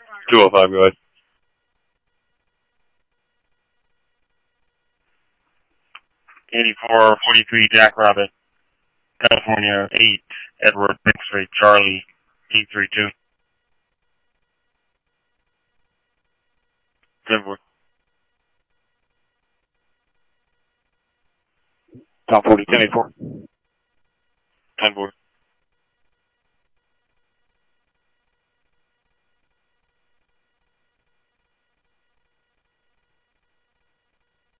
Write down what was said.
205, go ahead. $84.43 Jack Rabbit, California 8, Edward X-ray Charlie 832. 10-4. Tom 40, 10-8-4. 10-4.